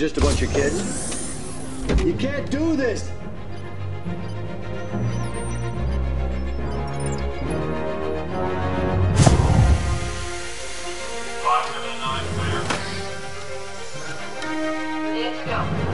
just a bunch of kids. You can't do this! Let's go.